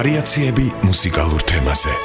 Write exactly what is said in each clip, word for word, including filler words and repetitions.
ვარიაციები მუსიკალურ თემაზე.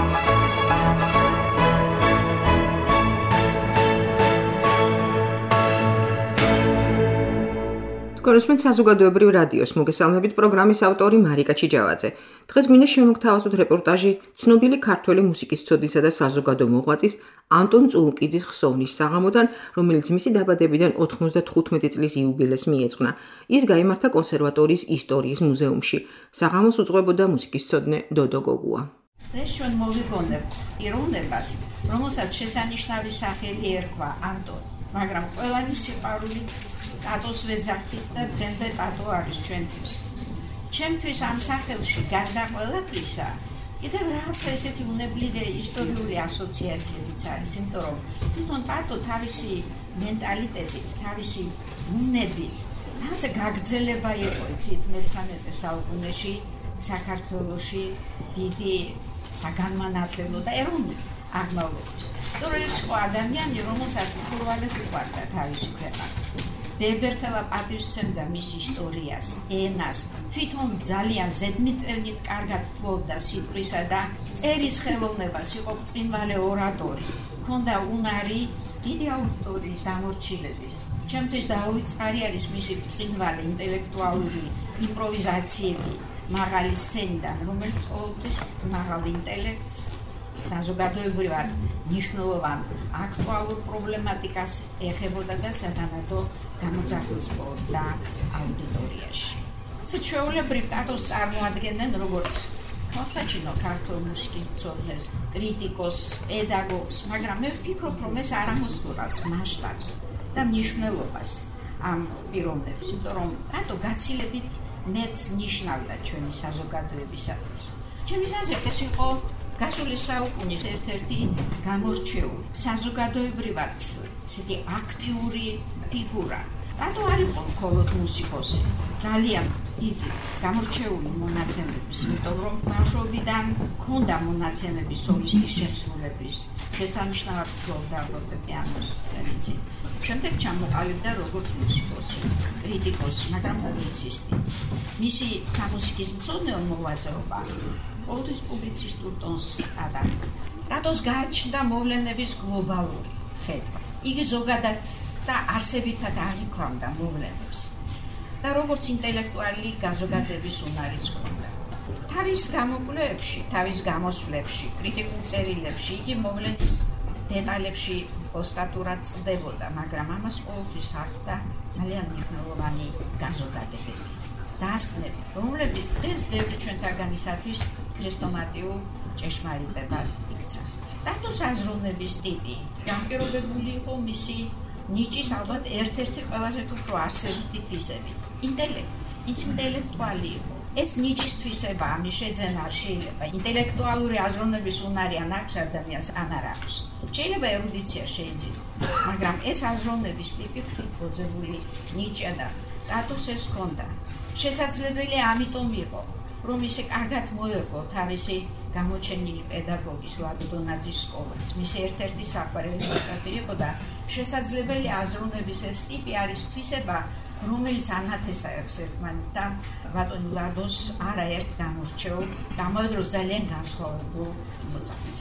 გოროსმეთ საზოგადოებრივ რადიოს მოგესალმებით პროგრამის ავტორი მარიკა ჩიჯავაძე. დღეს გვინდა შემოგთავაზოთ რეპორტაჟი ცნობილი ქართველი მუსიკის ცოდნისა და საზოგადო მოღვაწის ანტონ წულუკიძის ხსოვნის საღამოდან, რომელიც მისი დაბადებიდან ოთხმოცდათხუთმეტი წლის იუბილეს მიეძღვნა. ის გაიმართა კონსერვატორიის ისტორიის მუზეუმში. საღამოს უძღვებოდა მუსიკის ცოდნე დოდო გოგუა. დღეს ჩვენ მოვიგონებთ პიროვნებას, რომელსაც შესანიშნავი სახელი ერქვა ანტონ, მაგრამ ყველანი სიყვარულით ტატოს ვეძახდით და დღემდე ტატო არის ჩვენთვის. ჩემთვის ამ სახელში გარდა ყველაფრისა, კიდევ რაღაცა ესეთი უნებლივე ისტორიული ასოციაციებიც არის, იმიტომ რომ თვითონ ტატო თავისი მენტალიტეტით, თავისი უნებით, რაღაცა გაგრძელება იყო, იცით, მეცხრამეტე საუკუნეში საქართველოში დიდი საგანმანათლებლო და ეროვნული აღმავლობის. თორე ის იყო ადამიანი, რომელსაც მხურვალედ უყვარდა თავისი ქვეყანა. ბებერთელა პატივსცემდა მის ისტორიას, ენას, თვითონ ძალიან ზედმიწევნით კარგად ფლობდა სიტყვისა და წერის ხელოვნებას, იყო ბრწყინვალე ორატორი, ჰქონდა უნარი დიდი აუდიტორიის დამორჩილების. ჩემთვის დაუვიწყარი არის მისი ბრწყინვალე ინტელექტუალური იმპროვიზაციები მაღალი სცენიდან, რომელიც ყოველთვის მაღალ ინტელექტს საზოგადოებრივად მნიშვნელოვან აქტუალურ პრობლემატიკას ეხებოდა და სათანადო გამოძახილსდა აუდიტორიაში. ჩვეულებრივ ტატოს წარმოადგენენ როგორც თვალსაჩინო ქართულ მუსიკის მცოდნეს, კრიტიკოს, პედაგოგს, მაგრამ მე ვფიქრობ, რომ ეს არ ამოსურავს მასშტაბს და მნიშვნელობას ამ პიროვნებს, იმიტომ რომ ტატო გაცილებით მეც ნიშნავდა ჩვენი საზოგადოებისათვის. ჩემის აზრით ეს იყო გასული საუკუნის ერთ-ერთი გამორჩეული, საზოგადოებრივად ესეთი აქტიური ფიგურა. ტატო არ იყო მხოლოდ მუსიკოსი, ძალიან დიდი გამორჩეული მონაცემების, იმიტომ რომ ბავშვობიდან ჰქონდა მონაცემები სოლისტის შემსრულებლის, შესანიშნავად ფლობდა ფორტეპიანოს, იცით. შემდეგ ჩამოყალიბდა როგორც მუსიკოსი, კრიტიკოსი, მაგრამ პუბლიცისტი. მისი სამუსიკის მცოდნეო მოღვაწეობა ყოველთვის პუბლიცისტურ ტონს ატარებდა. ტატოს გააჩნდა მოვლენების გლობალური ხედვა. იგი ზოგადად და არსებითად აღიქვამდა მოვლენებს და როგორც ინტელექტუალი გაზოგადების უნარიც ჰქონდა. თავის გამოკვლევებში, თავის გამოსვლებში, კრიტიკულ წერილებში იგი მოვლენის დეტალებში ოსტატურად წდებოდა, მაგრამ ამას ყოველთვის ახლდა ძალიან მნიშვნელოვანი გაზოგადებები. დასკვნები, რომლებიც დღეს ბევრი ჩვენთაგანისათვის ქრესტომატიულ ჭეშმარიტებად იქცა. ტატოს აზროვნების ტიპი განპირობებული იყო მისი ნიჭის ალბათ ერთ-ერთი ყველაზე უფრო არსებითი თვისები. ინტელექტი, ის ინტელექტუალი იყო. ეს ნიჭის თვისება, ამის შეძენა არ შეიძლება. ინტელექტუალური აზროვნების უნარი ან აქვს ადამიანს, ან არ აქვს. შეიძლება ერუდიცია შეიძინო, მაგრამ ეს აზროვნების ტიპი ღვთისმოძებული ნიჭია და ტატოს ეს ჰქონდა. შესაძლებელი ამიტომ იყო, რომ ისე კარგად მოერგო თავისი გამოჩენილი პედაგოგის ლადონაძის სკოლას. მისი ერთ-ერთი საყვარელი მოწაფე იყო და შესაძლებელი აზროვნების ეს ტიპი არის თვისება, რომელიც ანათესავებს ერთმანეთთან ბატონი ლადოს არაერთ გამორჩეულ, დამოედროს ძალიან განსხვავებულ მოწაფეს.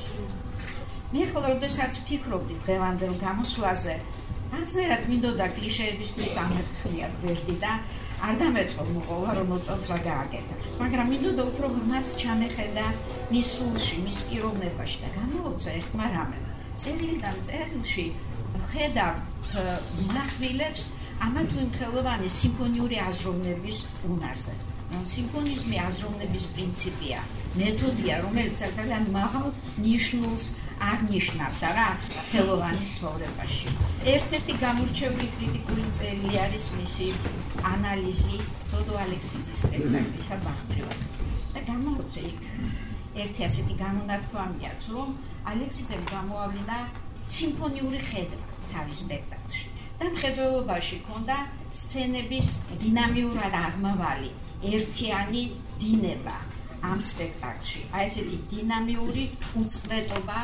მე ხოლმე როდესაც ვფიქრობდი დღევანდელ გამოსვლაზე, რაღაცნაირად მინდოდა კლიშეებისთვის ამერხნიათ ვერდი და არ დამეწყო მოყოლა, რომ მოწელს რა გააკეთა. მაგრამ მინდოდა უფრო ღრმად ჩამეხედა მის სულში, მის პიროვნებაში და გამოვაცა ერთმა რამე. წერილიდან წერილში ხედავთ ნახვილებს ამა თუ იმ ხელოვანი სიმფონიური აზროვნების უნარზე. სიმფონიზმი აზროვნების პრინციპია, მეთოდია, რომელიც ძალიან მაღალ ნიშნულს აღნიშნავს არა ხელოვანის ცხოვრებაში. ერთ-ერთი გამორჩეული კრიტიკული წერილი არის მისი ანალიზი დოდო ალექსიძის სპექტაკლისა ბახტრივად. და გამოვწე იქ ერთი ასეთი გამონათქვამი აქვს, რომ ალექსიძემ გამოავლინა სიმფონიური ხედვა თავის სპექტაკლში. და მხედველობაში ჰქონდა სცენების დინამიურად აღმავალი, ერთიანი დინება ამ სპექტაკლში. აი ესეთი დინამიური უწყვეტობა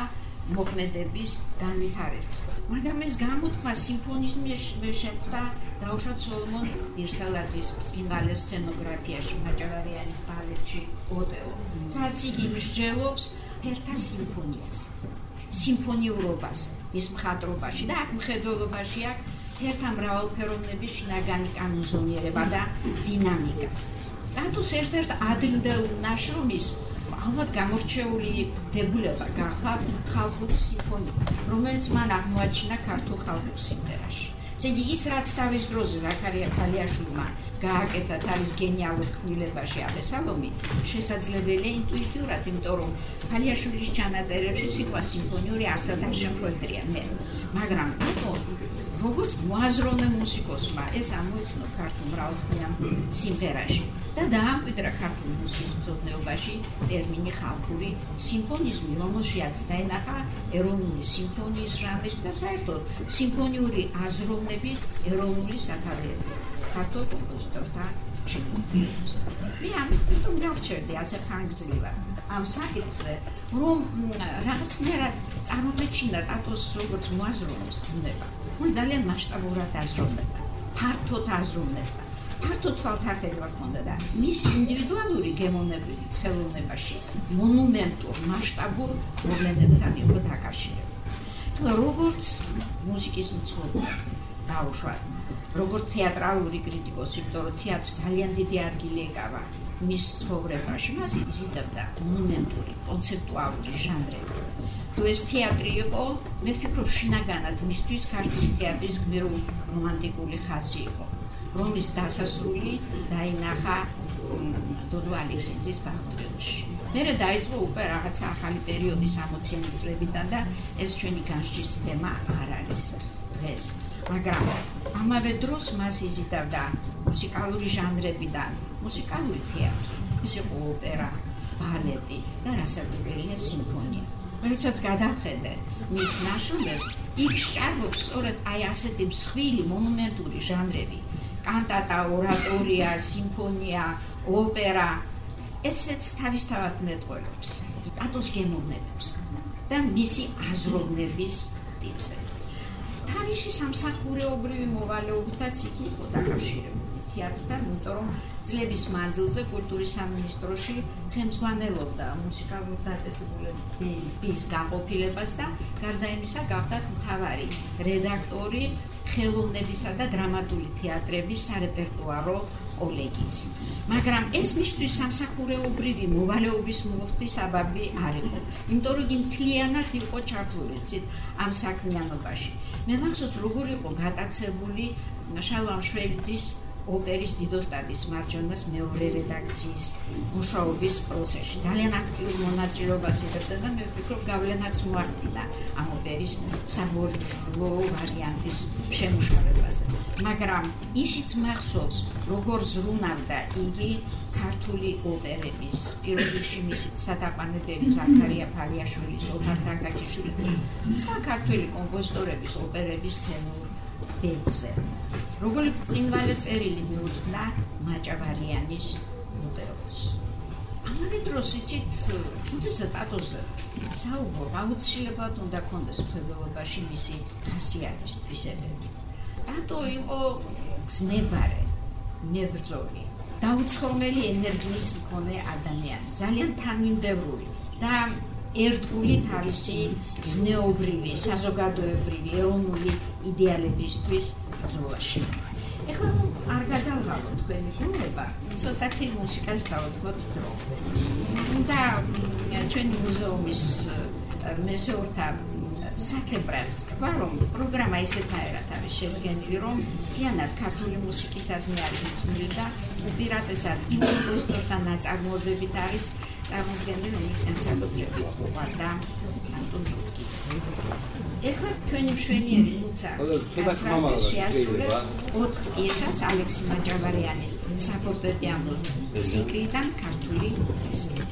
მოქმედების განვითარების. მაგრამ ეს გამოთქმა სიმფონიზმის შეხვდა დაუშვათ სოლომონ ირსელაძის ბრწყინვალე სცენოგრაფიაში, მაჭავარიანის ბალეტში, ოტელო. სადაც იგი მსჯელობს ფერთა სიმფონიას, სიმფონიურობას მის მხატვრობაში და აქ მხედველობაში აქ ფერთა მრავალფეროვნების შინაგანი კანონზომიერება და დინამიკა. ტატუს ერთ-ერთ ადრინდელ ნაშრომის ალბათ გამორჩეული დებულება გახდა ხალხური სიმფონია, რომელიც მან აღმოაჩინა ქართულ ხალხურ სიმღერაში. ესე იგი, ის რაც თავის დროზე ზაქარია ქალიაშვილმა გააკეთა თავის გენიალურ ქმნილებაში აბესალომი, შესაძლებელია ინტუიტიურად, იმიტომ რომ ქალიაშვილის ჩანაწერებში სიტყვა სიმფონიური არსად არ შემოედრია მე. მაგრამ ეტო როგორც მოაზროვნე მუსიკოსმა ეს ამოიცნო ქართულ მრავალხმიან სიმღერაში და დაამკვიდრა ქართული მუსიკის მცოდნეობაში ტერმინი ხალხური სიმფონიზმი, რომელშიაც დაენახა ეროვნული სიმფონიის ჟანრის და საერთოდ სიმფონიური აზროვნების ეროვნული საფარველები ქართულ კომპოზიტორთა შემოქმედებას. მე ამიტომ გავჩერდი ასე ხანგრძლივად ამ საკითხზე, რომ რაღაცნაირად წარმომეჩინა ტატოს როგორც მოაზროვნეს ბუნება. მან ძალიან მასშტაბურად აზროვნება, ფართოდ აზროვნება, ფართოდ თვალთახედვა ჰქონდა და მის ინდივიდუალური გემოვნებების ხელოვნებაში მონუმენტურ, მასშტაბურ მოვლენებთან იყო დაკავშირებული. თუ როგორც მუსიკის მცოდნე დაუშვათ, როგორც თეატრალური კრიტიკოსი, იმიტომ რომ თეატრს ძალიან დიდი ადგილი ეკავა მის ცხოვრებაში, მას იზიდავდა მონუმენტური, კონცეპტუალური ჟანრები. თუ ეს თეატრი იყო, მე ვფიქრობ, შინაგანად მისთვის ქართული თეატრის გმირულ რომანტიკული ხაზი იყო, რომლის დასასრული დაინახა დოდო ალექსიძის ბაღდრეულში. მერე დაიწყო უკვე რაღაცა ახალი პერიოდი სამოციანი წლებიდან და ეს ჩვენი განსჯის თემა არ არის დღეს. მაგრამ ამავე დროს მას იზიდავდა მუსიკალური ჟანრებიდან მუსიკალური თეატრი, ის იყო ოპერა, ბალეტი და რასაკვირველია სიმფონია. როდესაც გადავხედე მის ნაშრომებს, იქ სჭარბობს სწორედ აი ასეთი მსხვილი მონუმენტური ჟანრები, კანტატა, ორატორია, სიმფონია, ოპერა, ესეც თავისთავად მეტყველებს ტატოს გემოვნებებს და მისი აზროვნების ტიპზე. თავისი სამსახურეობრივი მოვალეობითაც იგი იყო დაკავშირებული თეატრთან, იმიტომ რომ წლების მანძილზე კულტურის სამინისტროში ხელმძღვანელობდა მუსიკალურ დაწესებულების განყოფილებას და გარდა იმისა გახდა მთავარი რედაქტორი ხელოვნებისა და დრამატული თეატრების სარეპერტუარო კოლეგიის. მაგრამ ეს მისთვის სამსახურეობრივი მოვალეობის მოხდის საბაბი არ იყო, იმიტომ რომ იგი მთლიანად იყო ჩართული ამ საქმიანობაში. მე მახსოვს, როგორ იყო გატაცებული შალვა მშველიძის ოპერის დიდოსტატის მარჯვენას მეორე რედაქციის მუშაობის პროცესში. ძალიან აქტიურ მონაწილეობას იღებდა და მე ვფიქრობ, გავლენაც მოახდინა ამ ოპერის საბოლოო ვარიანტის შემუშავებაზე. მაგრამ ისიც მახსოვს, როგორ ზრუნავდა იგი ქართული ოპერების, პირველ რიგში მისი სათაყვანებელი ზაქარია ფალიაშვილის, ოთარ თაკაჩიშვილის, სხვა ქართველი კომპოზიტორების ოპერების სცენურ ბედზე. როგორი ბრწყინვალე წერილი მიუძღვნა მაჭავარიანის ოტელოს. ამავე დროს იცით, როდესაც ტატოზე საუბრობ, აუცილებლად უნდა ქონდეს მფლობელობაში მისი ხასიათის თვისებები. ტატო იყო გზნებარე, მებრძოლი, დაუცხრომელი ენერგიის მქონე ადამიანი, ძალიან თანმიმდევრული და ერთგული თავისი ზნეობრივი, საზოგადოებრივი, ეროვნული იდეალებისთვის ბრძოლაში. ეხლა არ გადავღალოთ თქვენი გულება, ცოტათი მუსიკას დავუთმოთ დრო. და ჩვენი მუზეუმის მეზორთა საკებრად თქვა, რომ პროგრამა ისეთაერად არის შედგენილი, რომ მთლიანად ქართული მუსიკისადმი არის მიძღვნილი და უპირატესად იმ კომპოზიტორთა ნაწარმოებებით არის წარმოდგენილი, რომელიც ანსამბლები უყვარდა ანტონ ზუგდიძეს. ეხლა ჩვენი მშვენიერი ლუცა შეასრულებს ოთხ პიესას ალექსი მაჭავარიანის საფორტეპიანო ციკლიდან ქართული პიესები.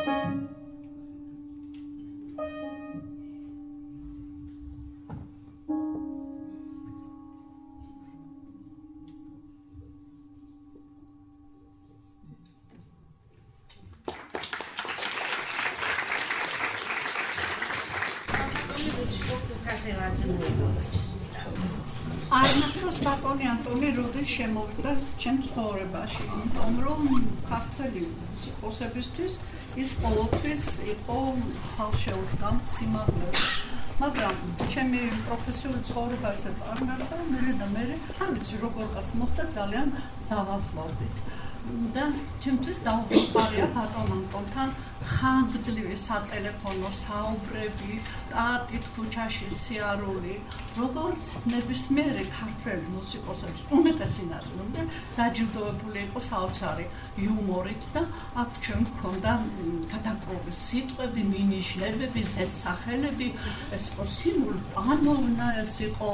არნახსოვს ბატონი ანტონი როდის შემოვიდა ჩემ ცხოვრებაში, იმიტომ რომ ქართველი მუსიკოსებისთვის ის ყოველთვის იყო თავშეუდგამ სიმაღლე. მაგრამ ჩემი პროფესიული ცხოვრება ესე წარმართა, მერე და მერე არ ვიცი როგორღაც მოხდა ძალიან დავახლოვდით. და ჩემთვის დაუვიწყარია ბატონ ანტონთან ხანგრძლივი სატელეფონო საუბრები, ტაატით ქუჩაში სიარული, როგორც ნებისმიერი ქართველი მუსიკოსების უმეტესი ნაწილი დაჯილდოებული იყო საოცარი იუმორით და აქ ჩვენ გქონდა გადაკრული სიტყვები, მინიშნებები, ზედსახელები, ეს იყო სიმულტანოვნა, ეს იყო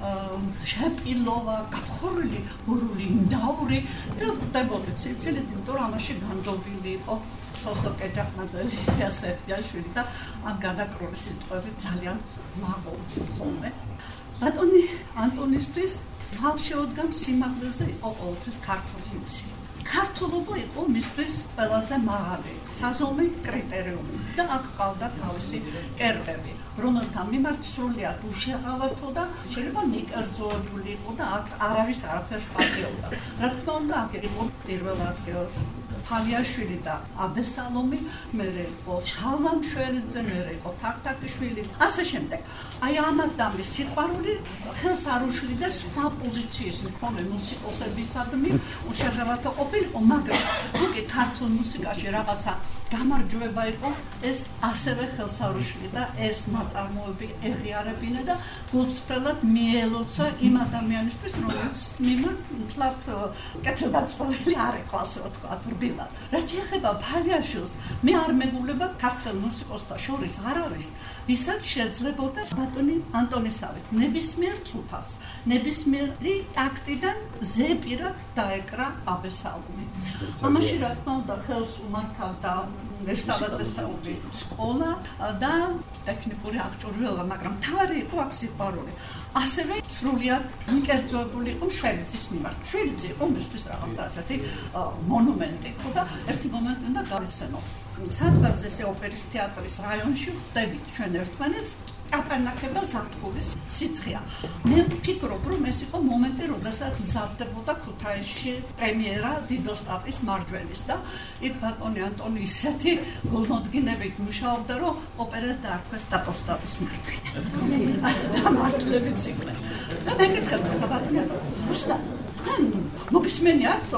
შეპილოვა, გაფხორული გურული ინდაური და ხვდებოდით სიცილით, იმიტომ რომ ამაში განდობილი იყო სოსოკე ჯახნაძელი იასეფიაშვილი და ამ გადაკრული სიტყვები ძალიან მაღლა ხოლმე. ბატონი ანტონისთვის თავშეუდგამ სიმაღლეზე იყო ყოველთვის ქართული მუსიკა. ქართულობა იყო მისთვის ყველაზე მაღალი საზომი კრიტერიუმი და აქ ყავდა თავისი კერპები, რომელთა მიმართ სრულიად უშეღავათო და შეიძლება მიკერძოებული იყო და აქ არავის არაფერს პატიობდა. რა თქმა უნდა, აქ იყო პირველ ადგილს თალიაშვილი და აბესალომი, მერე იყო შალვა მშველიძე, მერე იყო თაქთაქიშვილი, ასე შემდეგ. აი ამ ადამიანის სიყვარული ხელს არ უშლიდა სხვა პოზიციის მქონე მუსიკოსებისადმი უშეღავათო ყოფილიყო, მაგრამ თუკი ქართულ მუსიკაში რაღაცა გამარჯვება იყო, ეს ასევე ხელს არ უშლიდა, ეს ნაწარმოები ეღიარებინა და გულწრფელად მიელოცა იმ ადამიანისთვის, რომელიც მიმართ მთლად კეთილდაწყობილი არ იყო, ასე ვთქვათ, რბილად. რაც ეხება ფალიაშვილს, მე არ მეგულება ქართულ მუსიკოსთა შორის არ არის, ვისაც შეძლებოდა ბატონი ანტონისავით ნებისმიერ წუთას, ნებისმიერი ტაქტიდან ზეპირად დაეკრა აბესალომი. ამაში რა თქმა უნდა ხელს უმართავდა ერთსავატესაური სკოლა და ტექნიკური აღჭურვილობა, მაგრამ თავარი იყო აქ სიყვარული. ასევე სრულიად მიკერძოებული იყო მშველიძის მიმართ. მშველიძე იყო მისთვის რაღაცა ასეთი მონუმენტი იყო და ერთი მომენტი უნდა გავიცნო. სადღაც ესე ოპერის თეატრის რაიონში ხვდებით ჩვენ ერთმანეთს აპანაკება ზაფხულის სიცხეა. მე ვფიქრობ, რომ ეს იყო მომენტი, როდესაც მზადდებოდა ქუთაისში პრემიერა დიდოსტატის მარჯვენის და იქ ბატონი ანტონი ისეთი გულმოდგინებით მუშაობდა, რომ ოპერას დაარქვეს დატოსტატის მარჯვენა. და მართლებიც იყვნენ. და მეკითხებდა ბატონი ანტონი, რუსთა, თქვენ მოგისმენია ხო?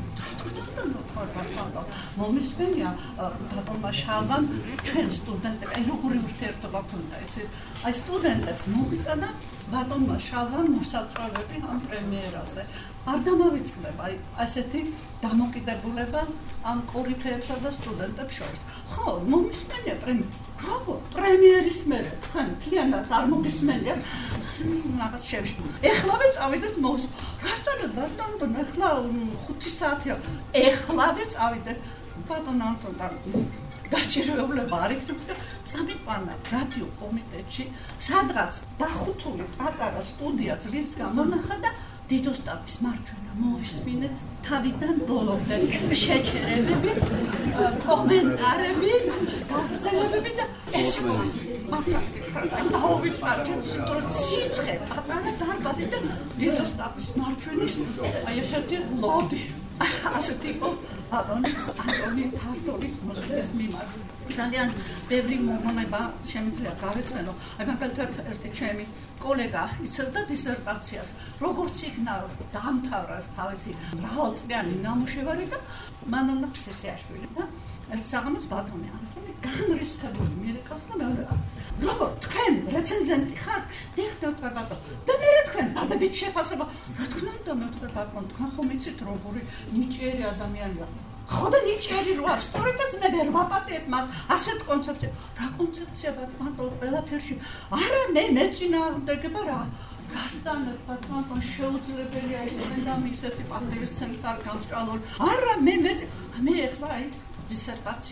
მომისმენია ბატონმა შალვამ ჩვენ სტუდენტებს, აი როგორი ურთიერთობა ქონდა, იცით? აი სტუდენტებს მოგიტანა ბატონმა შალვამ მოსაწვევები ამ პრემიერაზე. არ დამავიწყდება აი ასეთი დამოკიდებულება ამ კორიფეებსა და სტუდენტებს შორის. ხო, მომისმენია პრემიერა. ბრავო, პრემიერის მერე თქვენ მთლიანად არ მოგისმენია? რაღაც შევშ. ეხლავე წავიდეთ მოს. რასთან ბატონ, ეხლა ხუთი საათია. ეხლავე წავიდეთ ბატონ ანტონთან. გაჭირვება არ იქნება წამიყვანა რადიო კომიტეტში, სადღაც დახუთული პატარა სტუდია ძლივს გამონახა და დიდოსტატის მარჯვენა მოვისმინეთ თავიდან ბოლომდე შეჩერებები, კომენტარები, გაგრძელებები და ეს იყო დავუვიწყარ ჩემს სიცხე პატარა დარბაზი და დიდოსტატის მარჯვენის აი ესეთი ლოდი. ასეთი იყო ბატონი ანტონი ქართული მუსიკის მიმართ. ძალიან ბევრი მომონება შემიძლია გავეხსენო. აი მაგალითად ერთი ჩემი კოლეგა იცავდა დისერტაციას, როგორც იქნა დაამთავრა თავისი მრავალწლიანი ნამუშევარი და მანანა ღვთისაშვილი და ერთ საღამოს ბატონი ანტონი განრისხებული მირეკავს და მეორე როგორ თქვენ რეცენზენტი ხართ? დიახ, ბატონო. და მე თქვენ დადებით შეფასება. რა თქმა უნდა, მე თქვენ ბატონო, თქვენ ხომ იცით როგორი ნიჭიერი ადამიანია. ხო და ნიჭიერი როა, სწორედ ეს მე ვერ ვაპატიებ მას ასეთ კონცეფციას. რა კონცეფცია ბატონო, ყველაფერში. არა, მე მეწინააღმდეგება რა. გასთან ბატონო, შეუძლებელია ეს პანდემიის პანდემიის ცენტრ გამსჭვალული. არა, მე მე მე ახლა აი დისერტაცია.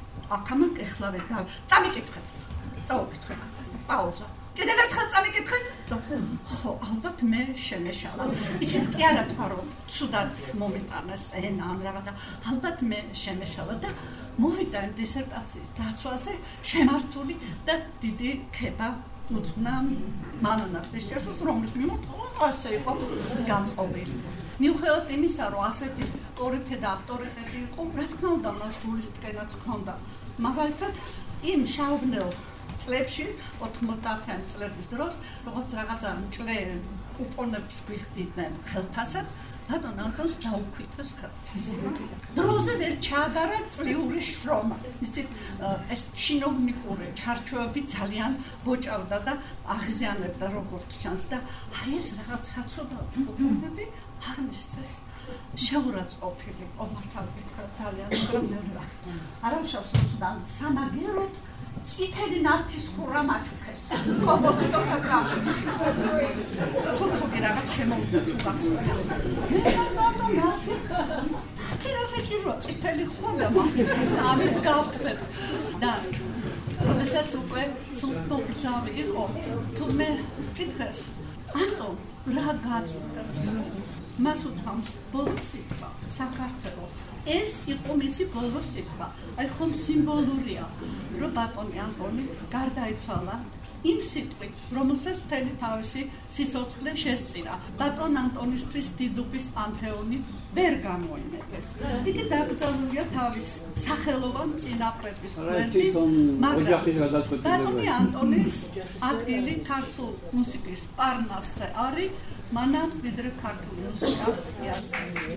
აქამან ეხლავე და წამიკითხეთ. წაუკითხეთ. პაუზა. კიდევ ერთხელ წამიკითხეთ. ხო, ალბათ მე შემეშალა. იცით კი არა თქვა რომ ცუდად მომიტანეს ენა ან რაღაცა. ალბათ მე შემეშალა და მოვიდა დისერტაციის დაცვაზე შემართული და დიდი ქება უძღვნა მანანა ღვთისმშობლის რომლის მიმართ ასე იყო განწყობილი. მიუხედავად იმისა, რომ ასეთი კორიფე და ავტორიტეტი იყო, რა თქმა უნდა, მას გულისწყენაც ჰქონდა. მაგალითად, იმ შაუბნელ წლებში, ოთხმოცდაათიანი წლების დროს, როგორც რაღაცა მჭლე კუპონებს გვიხდიდნენ ხელფასად, ბატონ ანტონს დაუქვითეს ხელფასი. დროზე ვერ ჩააბარა წლიური შრომა. იცით, ეს ჩინოვნიკური ჩარჩოები ძალიან ბოჭავდა და აღზიანებდა როგორც ჩანს და აი ეს რაღაც საცოდავი კუპონები არ მისცეს. შეურაცხყოფილი ომართავით ძალიან პრობლემა. არავშავს უსდან სამაგეროთ წითელი ნავთის ხურა მაჩუქეს. კომპოზიტორთა კავშირში. თურქული რაღაც შემოვიდა თუ გახსოვთ. მე სანამ ნავთი თირა საჭიროა წითელი ხურა მაჩუქეს და ამით გავწევ. და როდესაც უკვე სულფოგზავი იყო, თუმე კითხეს, ანტონ, რა გაწუხებს? მას უთქვამს ბოლო სიტყვა, საქართველო. ეს იყო მისი ბოლო სიტყვა. აი ხომ სიმბოლურია, რომ ბატონი ანტონი გარდაიცვალა იმ სიტყვით, რომელსაც მთელი თავისი სიცოცხლე შესწირა. ბატონ ანტონისთვის დიდუბის პანთეონი ვერ გამოიმეტეს. იგი დაკრძალულია თავის სახელოვან წინაპრების გვერდით, მაგრამ ბატონი ანტონის ადგილი ქართულ მუსიკის პარნასზე არის, მანამ ვიდრე ქართული მუსიკა იარსებია.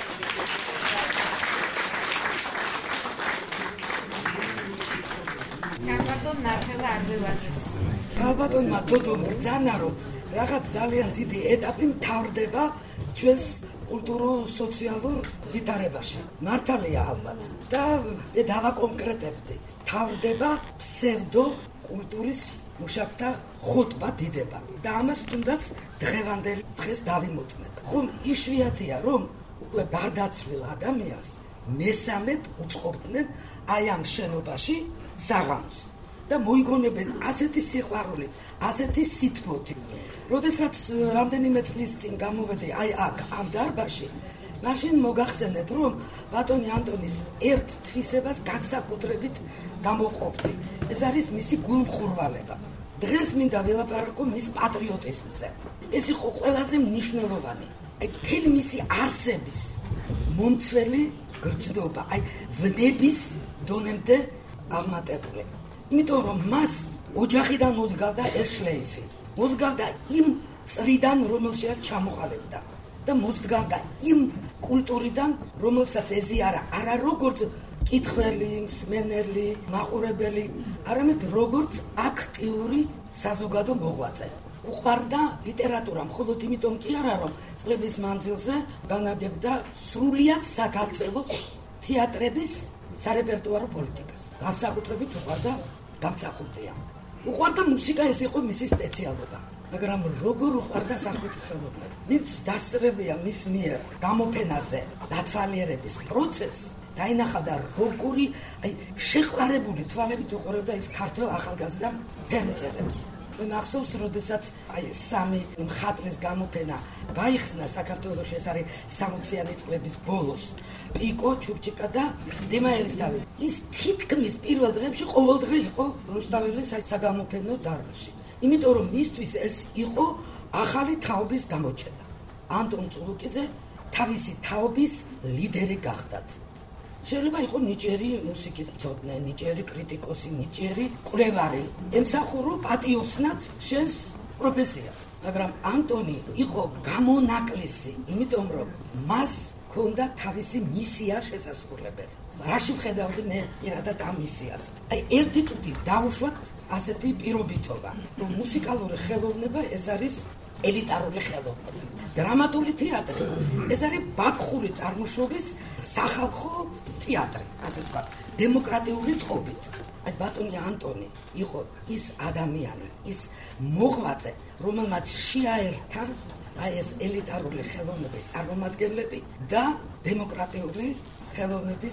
ბატონ ნარხელა არდევაძეს. ბატონმა დოდომ ბრძანა რომ რაღაც ძალიან დიდი ეტაპი მთავრდება ჩვენს კულტურო-სოციალურ ვითარებაში. მართალია ალბათ. და მე დავაკონკრეტებდი. მთავრდება ფსევდო კულტურის მუშაკთა ხუტბა დიდება. და ამას თუნდაც დღევანდელი დღეს დავიმოწმებ. ხომ იშვიათია რომ უკვე გარდაცვლილ ადამიანს მესამედ უწყობდნენ აი ამ შენობაში საღამოს და მოიგონებენ ასეთი სიყვარული, ასეთი სითბოთი. როდესაც რამდენიმე წლის წინ გამოვედი აი აქ ამ დარბაზში, მაშინ მოგახსენეთ რომ ბატონი ანტონის ერთ თვისებას განსაკუთრებით გამოყოფდი. ეს არის მისი გულმხურვალება. დღეს მინდა ველაპარაკო მის პატრიოტიზმზე. ეს იყო ყველაზე მნიშვნელოვანი. აი მთელი მისი არსების მომცველი გრძნობა, აი ვნების დონემდე აღმატებული. იმიტომ რომ მას ოჯახიდან მოსგავდა ეს შლეიფი. მოსგავდა იმ წრიდან, რომელშიც ჩამოყალიბდა და მოსგავდა იმ კულტურიდან, რომელსაც ეზიარა არა როგორც კითხველი, მსმენელი, მაყურებელი, არამედ როგორც აქტიური საზოგადო მოღვაწე. უყვარდა ლიტერატურა, მხოლოდ იმიტომ კი არა, რომ წლების მანძილზე განაგებდა სრულიად საქართველოს თეატრების სარეპერტუარო პოლიტიკას. განსაკუთრებით უყვარდა გამსახურდია. უყვარდა მუსიკა, ეს იყო მისი სპეციალობა. მაგრამ როგორ უყვარდა სახვითი ხელოვნება. ვინც დასწრებია მის მიერ გამოფენაზე დათვალიერების პროცესს, დაინახავდა როგორი აი შეყვარებული თვალებით უყურებდა ის ქართველ ახალგაზრდა ფერმწერებს. მე მახსოვს, როდესაც აი სამი მხატვრის გამოფენა გაიხსნა საქართველოში, ეს არის სამოციანი წლების ბოლოს. პიკო, ჩურჩიკა და დიმაერისტავი. ის თითქმის პირველ დღეებში ყოველ დღე იყო რუსთაველის საგამოფენო დარბაზში. იმიტომ რომ მისთვის ეს იყო ახალი თაობის გამოჩენა. ანტონ წულუკიძე თავისი თაობის ლიდერი გახდათ. შეიძლება იყო ნიჭიერი მუსიკის მცოდნე, ნიჭიერი კრიტიკოსი, ნიჭიერი კვლევარი, ემსახურო პატიოსნად შენს პროფესიას. მაგრამ ანტონი იყო გამონაკლისი, იმიტომ რომ მას ჰქონდა თავისი მისია შესასრულებელი. რაში ვხედავდი მე პირადად ამ მისიას? აი ერთი წუთი დავუშვათ ასეთი პირობითობა, რომ მუსიკალური ხელოვნება ეს არის ელიტარული ხელოვნება. დრამატული თეატრი ეს არის ბაქხური წარმოშობის სახალხო თეატრი, ასე ვთქვათ, დემოკრატიული წყობით. აი ბატონი ანტონი იყო ის ადამიანი, ის მოღვაწე, რომელმაც შეაერთა აი ეს ელიტარული ხელოვნების წარმომადგენლები და დემოკრატიული ხელოვნების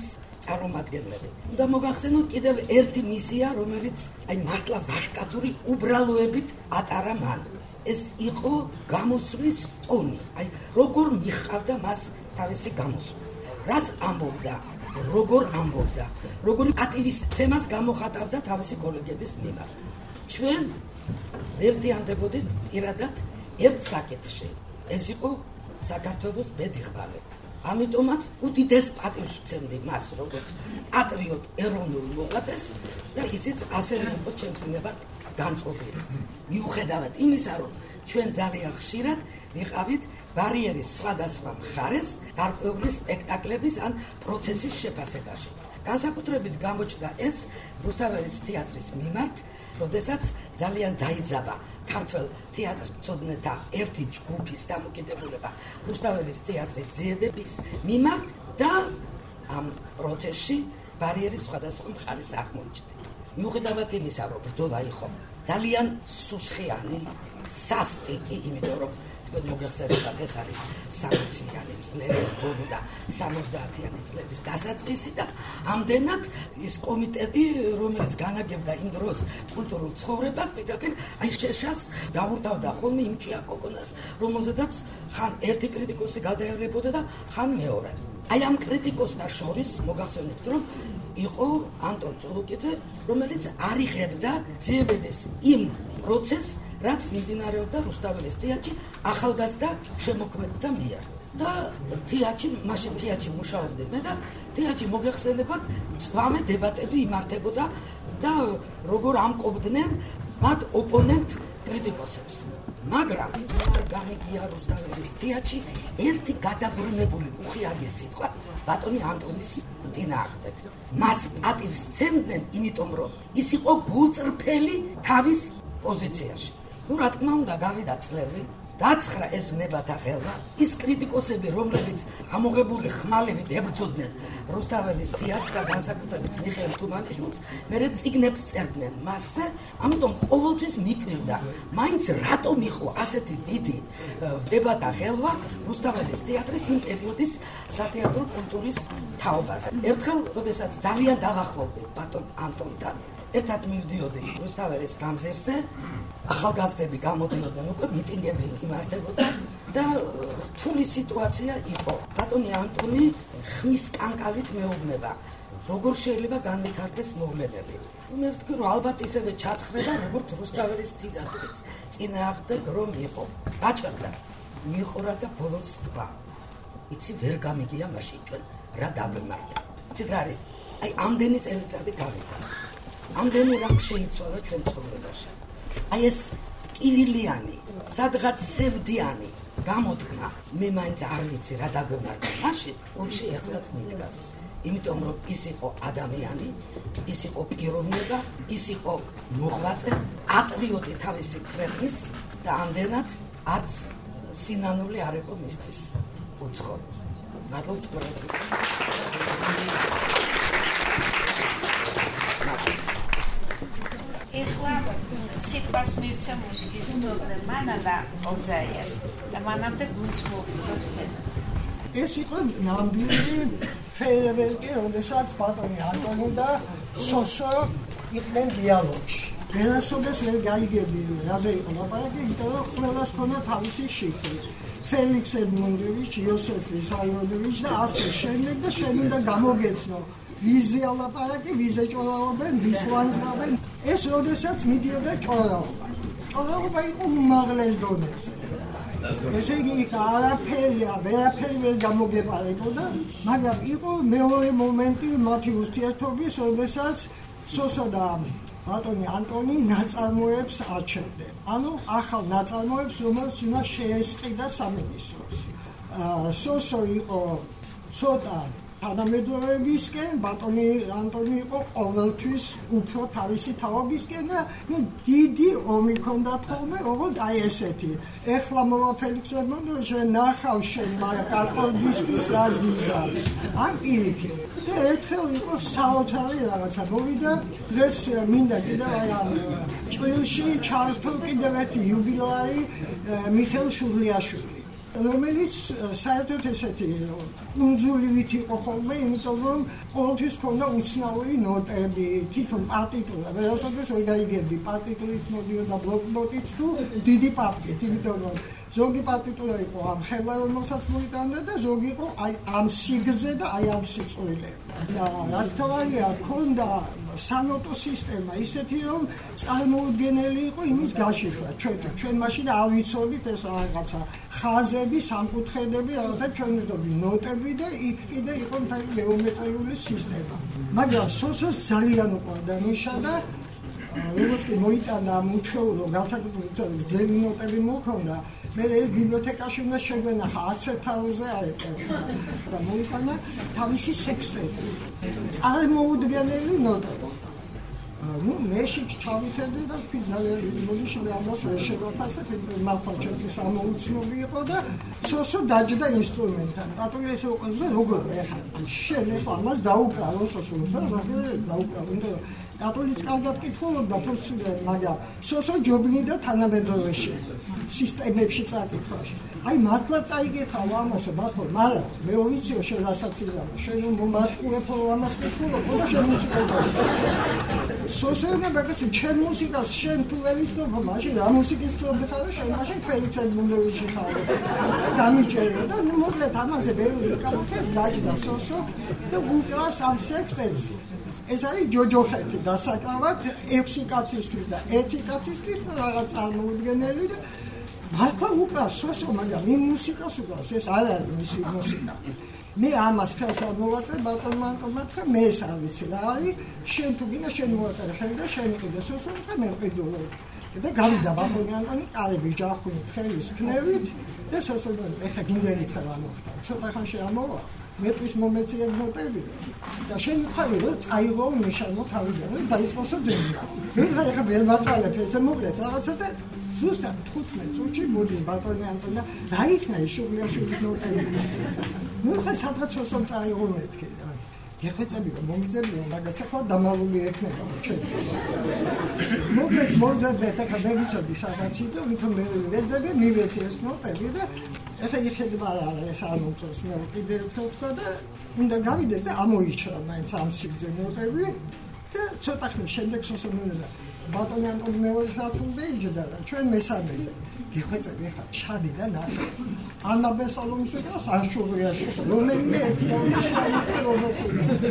წარმომადგენლები. და მოგახსენოთ კიდევ ერთი მისია, რომელიც აი მართლა ვაჟკაცური უბრალოებით ატარა მან. ეს იყო გამოსვლის ტონი. აი როგორ მიხავდა მას თავისი გამოსვლა. რას ამბობდა, როგორ ამბობდა, როგორი პატივისცემას გამოხატავდა თავისი კოლეგების მიმართ. ჩვენ ვერთიანდებოდით პირადად ერთ საკითხში. ეს იყო საქართველოს ბედიღბალე. ამიტომაც უდიდეს პატივს ვცემდი მას, როგორც პატრიოტ ეროვნულ მოღვაწეს და ისიც ასევე იყო ჩემს მიმართ განწყობილი. მიუხედავად იმისა, რომ ჩვენ ძალიან ხშირად ვიყავით ბარიერის სხვადასხვა მხარეს გარკვეული სპექტაკლების ან პროცესის შეფასებაში. განსაკუთრებით გამოჩნდა ეს რუსთაველის თეატრის მიმართ, როდესაც ძალიან დაიძაბა ქართველ თეატრმცოდნეთა ერთი ჯგუფის დამოკიდებულება რუსთაველის თეატრის ძიებების მიმართ და ამ პროცესში ბარიერის სხვადასხვა მხარეს აღმოჩნდა. მიუხედავად იმისა, რომ ბრძოლა იყო ძალიან სუსხიანი, სასტიკი, იმიტომ რომ მოგეხსენებათ ეს არის სამოციანი წლების ბოლო და სამოცდაათიანი წლების დასაწყისი და ამდენად ის კომიტეტი, რომელიც განაგებდა იმ დროს კულტურულ ცხოვრებას, პირდაპირ აი შეშას დაურთავდა ხოლმე იმ ჭიაკოკონას, რომელზედაც ხან ერთი კრიტიკოსი გადაეღებოდა და ხან მეორე. აი ამ კრიტიკოსთა შორის მოგახსენებთ, რომ იყო ანტონ წულუკიძე, რომელიც არიხებდა ძიებების იმ პროცესს, რაც მიმდინარეობდა რუსთაველის თეატრში ახალგაზრდა შემოქმედთა მიერ. და თეატრში, მაშინ თეატრში მუშაობდი მე და თეატრში მოგეხსენებათ, წვავე დებატები იმართებოდა და როგორ ამკობდნენ მათ ოპონენტ კრიტიკოსებს. მაგრამ არ გამიგია რუსთაველის თეატრში ერთი გადაბრუნებული უხიაგი სიტყვა ბატონი ანტონის წინააღმდეგ. მას პატივს სცემდნენ, იმიტომ რომ ის იყო გულწრფელი თავის პოზიციაში. ну რა თქმა უნდა გავიდა წლები, დაცხრა ეს ნებათა ხელა, ის კრიტიკოსები, რომლებიც ამოღებული ხმალებით ებრძოდნენ რუსთაველის თეატრს და განსაკუთრებით მიხეილ თუმანიშვილს, მერე წიგნებს წერდნენ მასზე, ამიტომ ყოველთვის მიკვირდა, მაინც რატომ იყო ასეთი დიდი ნებათა ხელა რუსთაველის თეატრის იმ პერიოდის სათეატრო კულტურის თაობაზე. ერთხელ, როდესაც ძალიან დავახლოვდით ბატონ ანტონთან, ერთად მივდიოდით რუსთაველის გამზირზე, ახალგაზრდები გამოდიოდნენ, უკვე მიტინგები იმართებოდა და რთული სიტუაცია იყო. ბატონი ანტონი ხმის კანკავით მეუბნება, როგორ შეიძლება განვითარდეს მოვლენები. მე ვთქვი, რომ ალბათ ისევე ჩაცხრება, როგორც რუსთაველის თეატრის წინააღმდეგ რომ იყო. გაჭირდა, მიხორა და ბოლოს თქვა. იცი ვერ გამიგია მაშინ ჩვენ რა დაგვემართა. იცით რა არის? აი ამდენი წელიწადი გავიდა. ამდენი რამ შეიცვალა ჩვენ ცხოვრებაში. აი ეს კივილიანი, სადღაც სევდიანი გამოთქმა, მე მაინც არ ვიცი რა დაგვემართა მაშინ, უშე ეხლაც მიდგას. იმიტომ რომ ის იყო ადამიანი, ის იყო პიროვნება, ის იყო მოღვაწე, პატრიოტი თავისი ქვეყნის და ამდენად არც სინანული არ იყო მისთვის უცხო. მადლობთ ყველაფერს. ეხლა სიტყვას მივცე მუსიკის მძღოლ მანალა ორძაიას და მანამდე გუნდს მოვიწევ სცენას. ეს იყო ნამდვილი ფეერვერკი, როდესაც ბატონი ანტონი და სოსო იყვნენ დიალოგში. ვერასოდეს ვერ გაიგებდი რაზე იყო ლაპარაკი, იმიტომ რომ ყველას ჰქონდა თავისი შიფრი. ფელიქს ედმუნდოვიჩ, იოსებ ვისარიონოვიჩ და ასე შემდეგ და შენ უნდა გამოგეცნო ვიზე ალაპარაკი, ვიზე ჭორაობენ, ვის ლანძღავენ. ეს როდესაც მიდიოდა ჭორაობა. ჭორაობა იყო უმაღლეს დონეზე. ესე იგი არაფერია, ვერაფერი ვერ გამოგეპარებოდა, მაგრამ იყო მეორე მომენტი მათი ურთიერთობის, როდესაც სოსო და ბატონი ანტონი ნაწარმოებს არჩევდნენ. ანუ ახალ ნაწარმოებს, რომელსაც უნდა შეესყიდა სამინისტროს. სოსო იყო ცოტა თანამედროვეებისკენ, ბატონი ანტონი იყო ყოველთვის უფრო თავისი თაობისკენ და დიდი ომი ჰქონდათ ხოლმე, ოღონდ აი ესეთი. ეხლა მოვა ფელიქს ედმუნდოვიჩ, ნახავ შენ კარყოდისთვის რას გიზარდს. ან პირიქით. და ერთხელ იყო საოცარი რაღაცა მოვიდა, დღეს მინდა კიდევ აი ამ ჭრილში ჩართო კიდევ ერთი იუბილეი მიხეილ შურლიაშვილი. რომელიც საერთოდ ესეთი კუნძულივით იყო ხოლმე, იმიტომ რომ ყოველთვის ქონდა უცნაური ნოტები, თვითონ პარტიტურა, ვერასოდეს ვერ გაიგებდი პარტიტურით მოდიოდა ბლოკნოტით თუ დიდი პაპკით, იმიტომ რომ ზოგი პარტიტურა იყო ამ ხელა, რომელსაც მოიტანდა და ზოგი იყო აი ამ სიგრძე და აი ამ სიწყვილე. და რაც თავია ქონდა სანოტო სისტემა ისეთი რომ წარმოუდგენელი იყო იმის გაშიფრვა. ჩვენ ჩვენ მაშინ არ ვიცოდით ეს რაღაცა ხაზები, სამკუთხედები, რაღაცა ჩვენ ვიტყოდი ნოტები და იქ კიდე იყო მთელი გეომეტრიული სისტემა. მაგრამ სოსოს ძალიან უყვარდა მიშა და როგორც კი მოიტანა ამ უჩვეულო განსაკუთრებით გრძელი ნოტები მოქონდა, მე ეს ბიბლიოთეკაში უნდა შეგვენახა ასზე თავზე აეწერა და მოიტანა თავისი სექსტეტი. წარმოუდგენელი ნოტები. ну, მე შეგ ჩავიხედე და ვთქვი ძალიან დიდი შეგ ამას ვერ შევაფასებ, მართლა ჩემთვის ამოუცნობი იყო და სოსო დაჯდა ინსტრუმენტთან. პატონი ესე უყურებდა როგორ ეხლა შენ ეხლა ამას დაუკრავო სოსო და ზოგადად დაუკრავო, იმიტომ რომ კათოლიკს კარგად კითხულობდა თორსიდან, მაგრამ სოსო ჯობნიდა თანამედროვეში სისტემებში წაკითხვაში. აი მართლა წაიგეთავ ამასო, მართლა, მაგრამ მე ვიციო შენ რასაც იზამო, შენ მომატყუებო ამას კითხულობ და შენ მუსიკას სოსონა ბაკაცი ჩემ მუსიკას შენ თუ ველისდობ მაშინ რა მუსიკის ფლობი ხარ შენ მაშინ ფელიქს ედმუნდოვიჩი ხარ დამიჭერა და ნუ მოკლედ ამაზე ბევრი იკამოთეს დაჭდა სოსო და უკრავს ამ სექსტებს ეს არის ჯოჯოხეთი დასაკავად ექვსი კაცისთვის და ერთი კაცისთვის და რაღაც წარმოუდგენელი და მართლა უკრავს სოსო მაგრამ იმ მუსიკას უკრავს ეს არ არის მისი მუსიკა მე ამას ხელს არ მოვაწერ ბატონმა ანტონმა თქვა მე ეს არ ვიცი რა არის შენ თუ გინდა შენ მოვაწერ ხელი და შენ იყიდე სოსო და მე ვყიდულო და გავიდა ბატონი ანტონი კარები ჯახუნით ხელის ქნევით და სოსო ეხა გინდელი ხელა მოხდა ცოტა ხანში ამოვა მეტყვის მომეციებ ნოტები და შენ ხარი რომ წაიღო ნიშანო თავიდან და ისყოსო ძებნა მე ხა ვერ ვატალებ ესე მოკლედ რაღაცა და ზუსტად თხუთმეტ წუთში მოდის ბატონი ანტონი და იქნა ის შუღლიაშვილის ნოტები ნუ ხა სადღაც სოსომ წაიღო მეთქი და ეხეცები რომ მომიზებიო მაგას ახლა დამალული ექნება ჩვენთვის მოკლედ მოძებეთ ახლა მე ვიცოდი სადღაცი და ვითომ მე ვეძებე მივეცი ეს ნოტები და ეხლა იხედება ეს ამოწოს მე კიდე ცოტა და უნდა გავიდეს და ამოიჩრა მაინც ამ სიგრძე ნოტები და ცოტა ხნის შემდეგ სოსომელა ბატონი ანტონი მეორე საფულზე იჯდა და ჩვენ მესამეზე გიხვეწები ხა ჩადი და ნახე ანაბე სალომსვიდას არშურიაში რომელიმე ეთიანი შემოყრობასო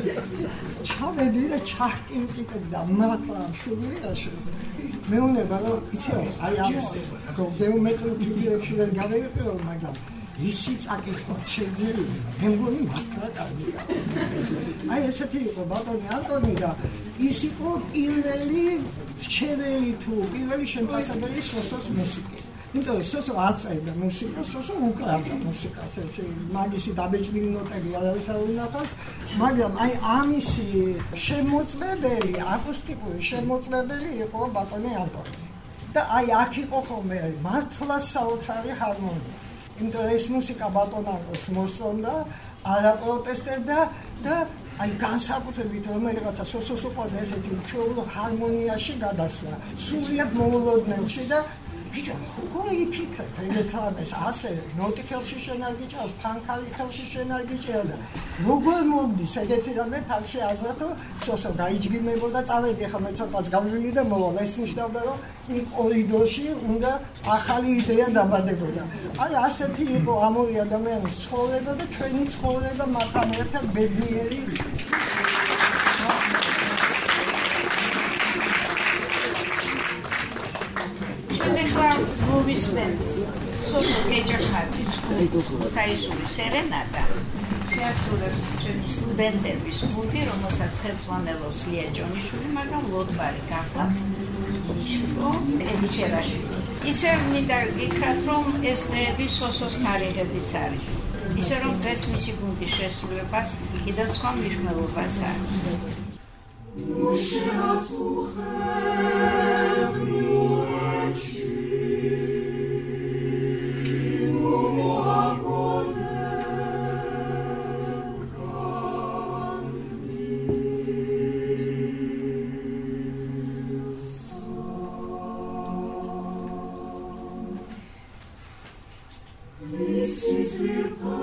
ჩავედი და ჩახკიკიკები და მართლა შურიაში მეუნება რომ იცი აი ამ გეომეტრიული ფიგურებში ვერ გავეყირო მაგრამ ისი წაკითხვა შეიძლება მე მგონი მართლა კარგია აი ესეთი იყო ბატონი ანტონი და ის იყო პირველი რჩეველი თუ პირველი შემპასებელი სოსოს მუსიკის იმიტომ რომ სოსო აწევდა მუსიკას სოსო უკრავდა მუსიკას ესე მაგისი დაბეჭდილი ნოტები არავის არ უნახავს მაგრამ აი ამისი შემოწმებელი აკუსტიკური შემოწმებელი იყო ბატონი ანტონი და აი აქ იყო ხოლმე მართლა საოცარი ჰარმონია იმიტომ ეს მუსიკა ბატონ ანტონს მოსწონდა არ აპროტესტებდა და აი განსაკუთრებით რომელიღაცა სოსოს უყვარდა ესეთი უჩვეულო ჰარმონიაში გადასვლა სულიად მოულოდნელში და ბიჭო ხო იფიქრეთ ეგეთამეს ასე ნოტი ხელში შენაგიჭავს ფანქალი ხელში შენაგიჭია და როგორ მომდის ეგეთი რამე თავში აზრათო სოსო გაიჯგიმებოდა წავედი ხა მე ცოტას გავივინდი და მოვალ ეს ნიშნავდა რომ იმ კორიდორში უნდა ახალი იდეა დაბადებოდა აი ასეთი იყო ამორი ადამიანის ცხოვრება და ჩვენი ცხოვრება მათთან ერთად ბედნიერი ეხლა მოვისმენთ სოსო გეჯახაძის ქუთაისური სერენადა შეასრულებს ჩვენი სტუდენტების გუნდი რომელსაც ხელმძღვანელობს ლია ჯონიშვილი მაგრამ ლოდბარი გახდა ნიშნო ედიშერაშვილი ისე მინდა გითხრათ რომ ეს დღეები სოსოს თარიღებიც არის ისე რომ დღეს მისი გუნდის შესრულებას კიდევ სხვა მნიშვნელობაც აქვს This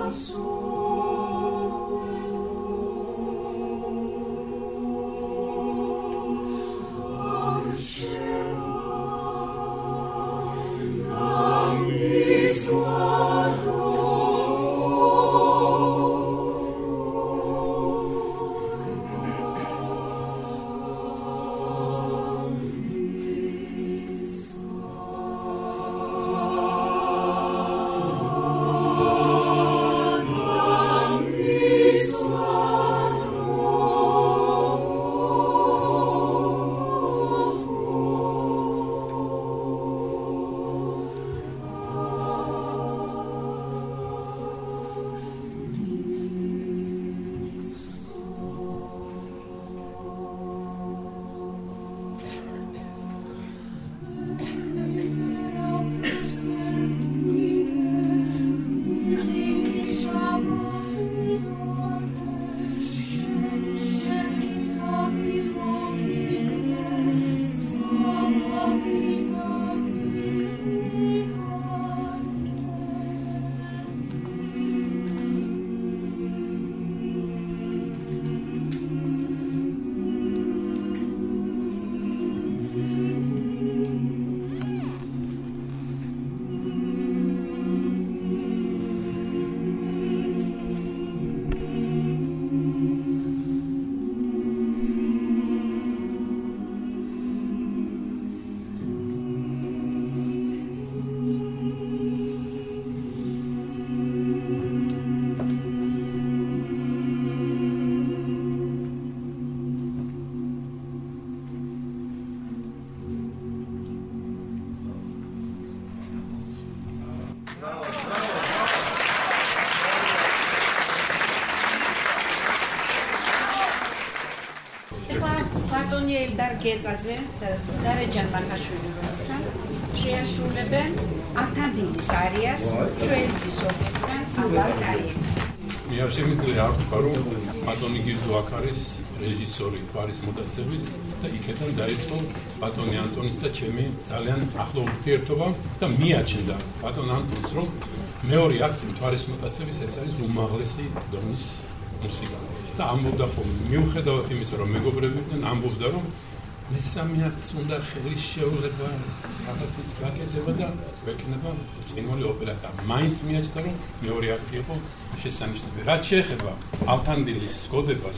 ბატონი ელდარ გეწაძე და დარეჯან მახაშვილი როცა შეასრულებენ ავთანდილის არიას ჩვეულის ოპერიდან ალბალკაიებს. მე არ შემიძლია არ ვთქვა, რომ ბატონი გირძო აქ არის რეჟისორი გვარის მოტაცების და იქიდან დაიწყო ბატონი ანტონის და ჩემი ძალიან ახლო ურთიერთობა და მიაჩნდა ბატონ ანტონს, რომ მეორე აქტი მთვარის მოტაცების ეს არის უმაღლესი დონის მუსიკა. და ამბობდა ხოლმე, მიუხედავად იმისა, რომ მეგობრებიდან ამბობდა, რომ მესამე აქტს უნდა ხელის შეუძლება, რაღაცის გაკეთება და გვექნება ცხინველი ოპერა და მაინც მიაჩნდა, რომ მეორე აქტი იყო შესანიშნავი. რაც შეეხება ავთანდილის გოდებას,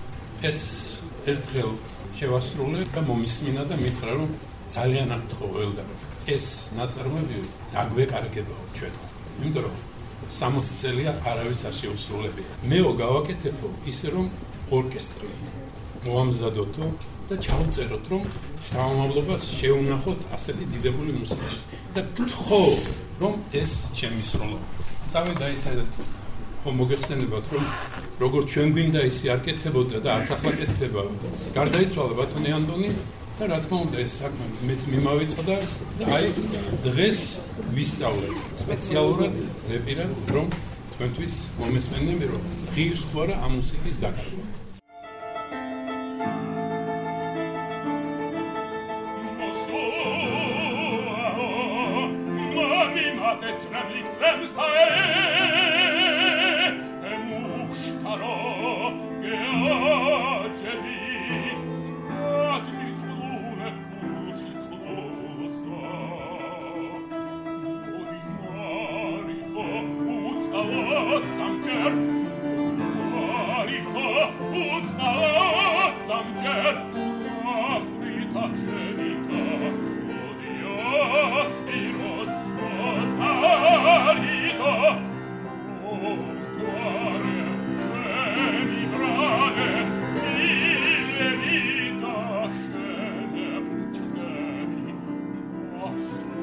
ეს ერთხელ შევასრულე და მომისმინა და მითხრა, რომ ძალიან აკითხო ელდარო. ეს ნაწარმოები დაგვეკარგებაო ჩვენ. იმიტომ რომ სამოცი წელია არავის არ შეუსრულებია. მეო გავაკეთებო ისე რომ ორკესტრი მოამზადოთო და ჩავწეროთ, რომ შთამომავლობას შეუნახოთ ასეთი დიდებული მუსიკა და გთხოვ, რომ ეს შემისრულო. წავედა ისე ხომ მოგეხსენებათ, რომ როგორც ჩვენ გვინდა ისე არ კეთდებოდა და არც ახლა კეთდება. გარდაიცვალა ბატონი ანტონი და რა თქმა უნდა ეს საქმე მეც მიმავიწყდა და აი დღეს ვისწავლე სპეციალურად ზეპირად, რომ თქვენთვის მომესმენები, რომ ღირს თუ არა ამ მუსიკის დაკარგვა.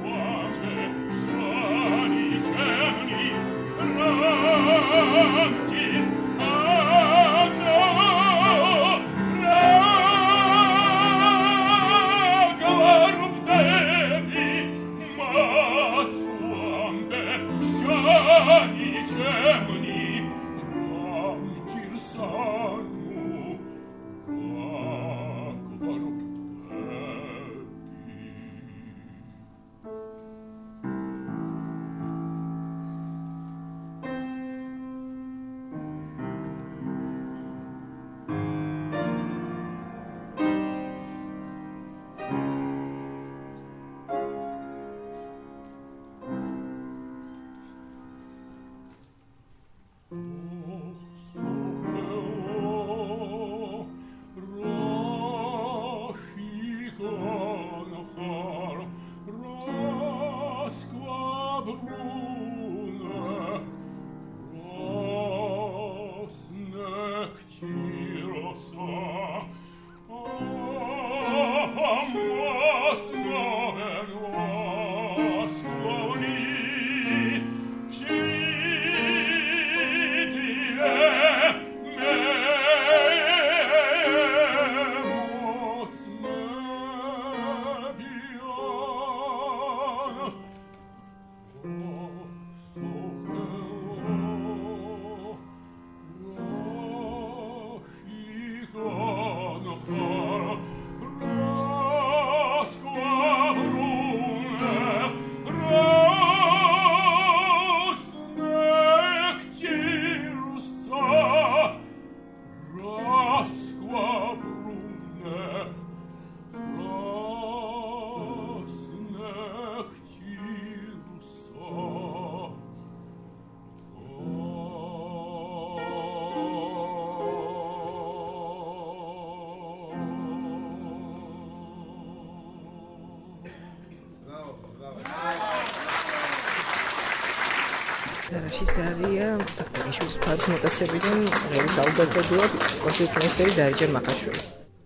Thank you. რეჟისორია თაქთაგიშვილის ფარის მოტაცებიდან ღერის ალბერტოდუა კონცერტმეისტერი დარიჯა მახაშვილი.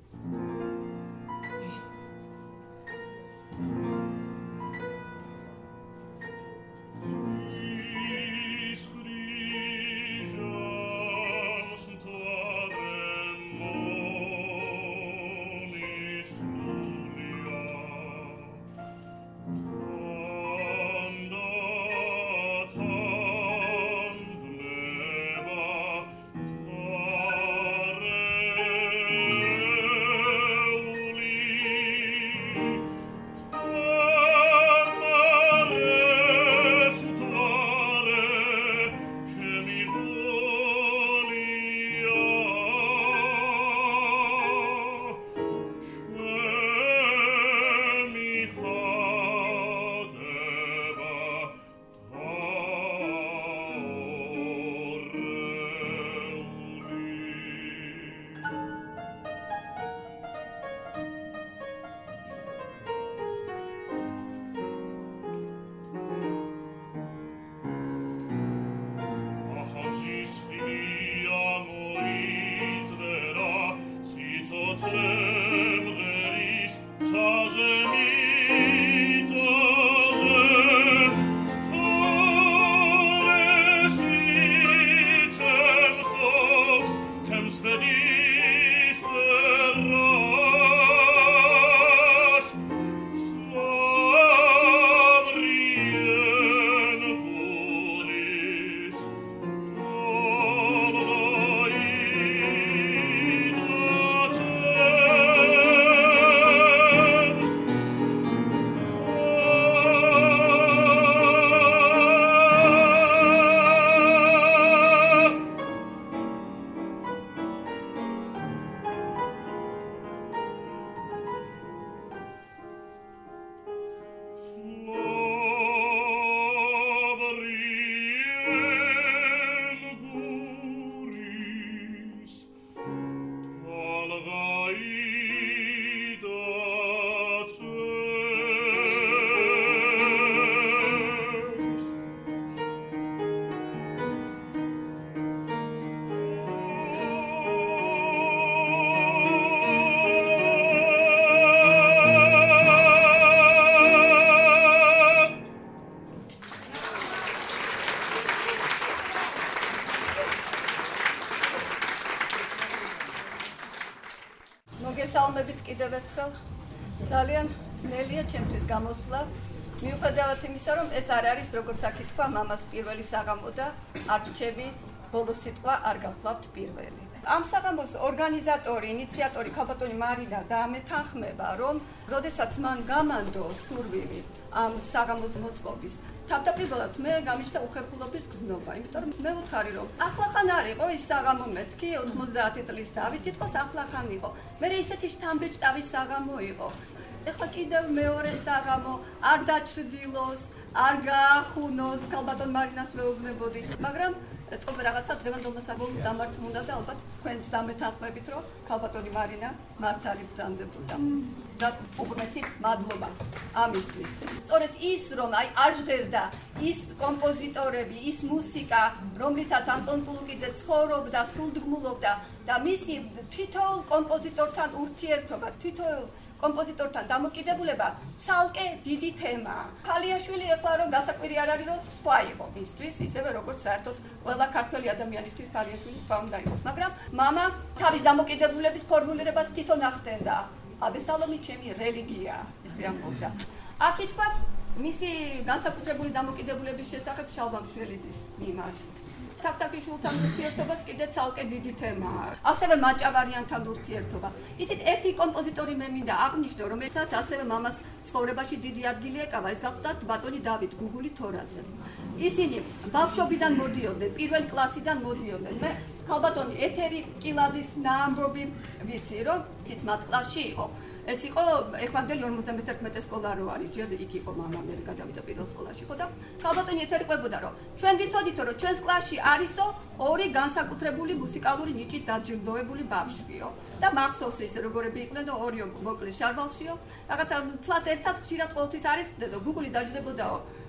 მოგესალმებით კიდევ ერთხელ. ძალიან ძნელია ჩემთვის გამოსვლა. მიუხედავად იმისა, რომ ეს არ არის როგორც აქ ითქვა, მამას პირველი საღამო და არჩევი ბოლო სიტყვა არ გახლავთ პირველი. ამ საღამოს ორგანიზატორი, ინიციატორი ქალბატონი მარინა დაამეთანხმება, რომ როდესაც მან გამანდო სურვილი ამ საღამოს მოწყობის, თავდაპირველად მე გამიჩნდა უხერხულობის გზნობა, იმიტომ რომ მე ვუთხარი, რომ ახლახან არ იყო ის საღამო მეთქი ოცდაათი წლის დავით, თითქოს ახლახან იყო. მე ისეთი შთამბეჭდავი საღამო იყო. ეხლა კიდევ მეორე საღამო არ დაჩრდილოს, არ გაახუნოს, ქალბატონ მარინას ვეუბნებოდი, მაგრამ ეთყობა რაღაცა დღევანდელმა საბოლოო დამარცხმუნდა და ალბათ თქვენც დამეთანხმებით, რომ ქალბატონი მარინა მართალი ბრძანდებოდა. და უღრმესი მადლობა ამისთვის. სწორედ ის, რომ აი არ ჟღერდა ის კომპოზიტორები, ის მუსიკა, რომლითაც ანტონ წულუკიძე ცხოვრობდა, სულდგმულობდა და მისი თითოეულ კომპოზიტორთან ურთიერთობა, თითოეულ კომპოზიტორთან დამოკიდებულება ცალკე დიდი თემაა. ქალიაშვილი ეხლა რომ გასაკვირი არ არის, რომ სხვა იყო მისთვის, ისევე როგორც საერთოდ ყველა ქართველი ადამიანისთვის ქალიაშვილი სხვა უნდა იყოს. მაგრამ მამა თავის დამოკიდებულების ფორმულირებას თვითონ ახდენდა. აბესალომი ჩემი რელიგიაა, ესე ამბობდა. აქ ითქვა მისი განსაკუთრებული დამოკიდებულების შესახებ შალვა-მშველიძის მიმართ. თაქთაგიშვილთან ურთიერთობაც კიდე ცალკე დიდი თემაა. ასევე მაჭავარიანთან ურთიერთობა. იცით, ერთი კომპოზიტორი მე მინდა აღნიშნო, რომელსაც ასევე მამას ცხოვრებაში დიდი ადგილი ეკავა, ეს გახლდათ ბატონი დავით გუგული თორაძე. ისინი ბავშვობიდან მოდიოდნენ, პირველ კლასიდან მოდიოდნენ. მე ქალბატონი ეთერი კილაძის ნაამბობი ვიცი, რომ ცით მათ კლასში იყო. ეს იყო ეხლამდელი ორმოცდამეთერთმეტე სკოლა რო არის, ჯერ იქ იყო მამა, მე გადავიდა პირველ სკოლაში, ხო და ქალბატონი ეთერი ყვებოდა, რომ ჩვენ ვიცოდითო, რომ ჩვენს კლასში არისო ორი განსაკუთრებული მუსიკალური ნიჭით დაჯილდოებული ბავშვიო და მახსოვს ის როგორები იყვნენ და ორიო მოკლე შარვალშიო, რაღაცა თლათ ერთად ხშირად ყოველთვის არის, გუგული დაждდებოდაო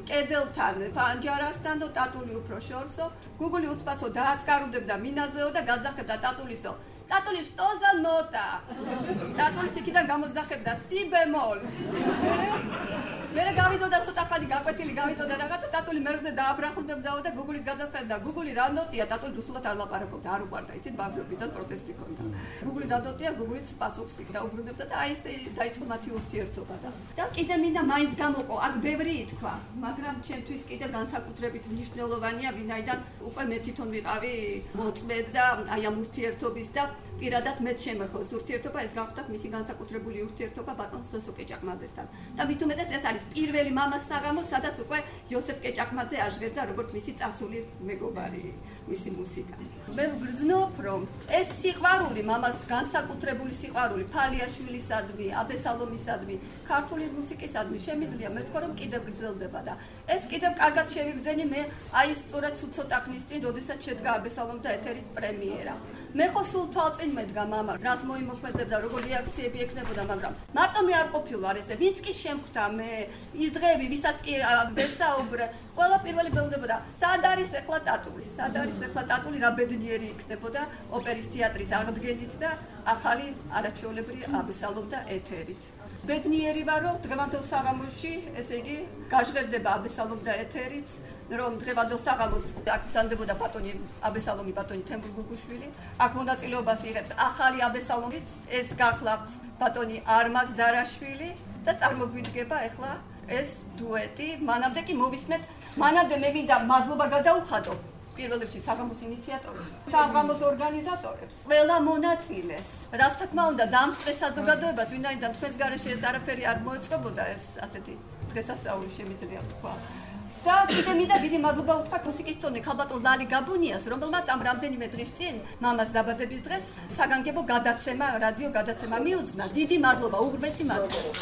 კედელთან, პანჯარასთან და ტატული უფრო შორსო. გუგული უცბაცო დააწყარუდებდა მინაზეო და გაზახებდა ტატულისო. ტატული შტოზა ნოტა. ტატულის იქიდან გამოძახებდა სი ბემოლ. მერე გავიდოდა ცოტა ხანი გაკვეთილი გავიდოდა რაღაცა ტატული მერზე დააბრახუნდებდაო და გუგულის გაძახებდა. გუგული რა ნოტია? ტატული რუსულად არ ლაპარაკობდა, არ უყვარდა, იცით, ბავშვობიდან პროტესტი ქონდა. გუგული რა ნოტია? გუგულიც პასუხს დაუბრუნდებდა და აი ეს დაიწყო მათი ურთიერთობა და და კიდე მინდა მაინც გამოყო, აქ ბევრი ითქვა, მაგრამ ჩემთვის კიდე განსაკუთრებით მნიშვნელოვანია, ვინაიდან უკვე მე თვითონ ვიყავი მოწმედ და აი ამ ურთიერთობის და პირადად მეც შემეხოს ურთიერთობა, ეს გახდა მისი განსაკუთრებული ურთიერთობა ბატონ სოსო კეჭაყმაძესთან. და მით უმეტეს ეს არის პირველი მამას საღამო, სადაც უკვე იოსებ კეჭაყმაძე აჟღერდა როგორც მისი წასული მეგობარი, მისი მუსიკა. მე ვგრძნობ, რომ ეს სიყვარული, მამას განსაკუთრებული სიყვარული ფალიაშვილისადმი, აბესალომისადმი, ქართული მუსიკისადმი შემიძლია მე ვთქვა, რომ კიდევ გრძელდება და ეს კიდევ კარგად შევიგრძენი მე აი სწორედ ცოტა ხნის წინ, როდესაც შედგა აბესალომ და ეთერის პრემიერა. მე ხო სულ თვალწინ მედგა მამა, რას მოიმოქმედებდა, როგორ რეაქციები ექნებოდა, მაგრამ მარტო მე არ ყოფილვარ ესე, ვინც კი შემხვდა მე, ის დღეები, ვისაც კი ვესაუბრე, ყველა პირველი ველდებოდა, სად არის ახლა ტატული, სად არის ახლა ტატული, რა ბედნიერი იქნებოდა ოპერის თეატრის აღდგენით და ახალი არაჩვეულებრივი აბესალომ და ეთერით. ბედნიერი ვარ, რომ დღევანდელ საღამოში, ესე იგი, გაჟღერდება აბესალომ და ეთერიც, რომ დღევანდელ საღამოს აქ ბრძანდებოდა ბატონი აბესალომი, ბატონი თემურ გუგუშვილი, აქ მონაწილეობას იღებს ახალი აბესალომიც, ეს გახლავთ ბატონი არმაზ დარაშვილი და წარმოგვიდგება ახლა ეს დუეტი. მანამდე კი მოვისმენთ, მანამდე მე მინდა მადლობა გადაუხადო პირველ რიგში საღამოს ინიციატორებს, საღამოს ორგანიზატორებს, ყველა მონაწილეს. რას თქმა უნდა, დამსწრე საზოგადოებას, ვინაიდან თქვენს გარეშე ეს არაფერი არ მოეწყებოდა, ეს ასეთი დღესასწაული შემიძლია თქვა. და კიდე მინდა დიდი მადლობა უთხრა მუსიკის თონე ქალბატონ ლალი გაბუნიას, რომელმაც ამ რამდენიმე დღის წინ მამას დაბადების დღეს საგანგებო გადაცემა, რადიო გადაცემა მიუძღვნა. დიდი მადლობა, უღრმესი მადლობა.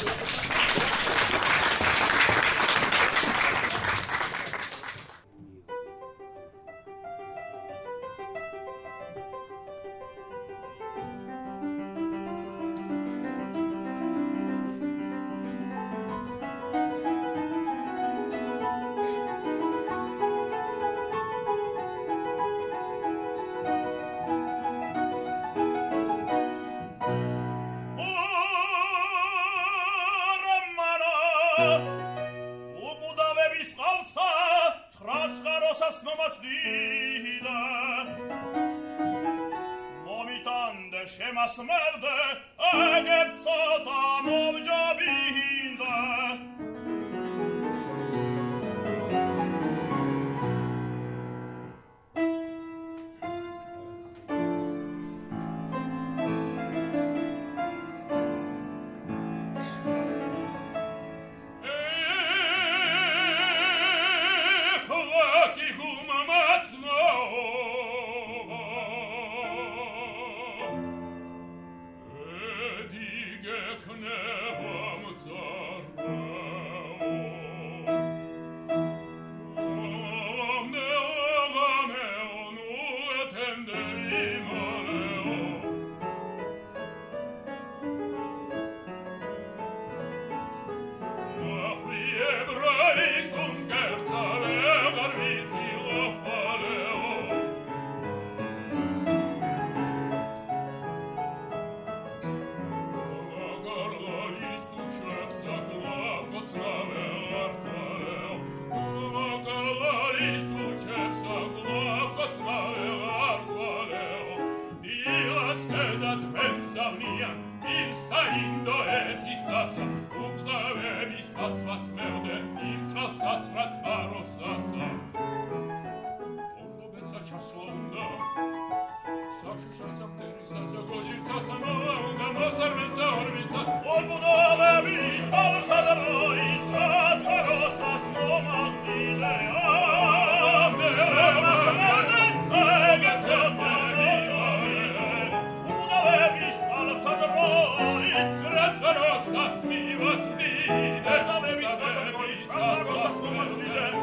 Rosas mi vat mi, de, de, de, de, de, de, de, de, de,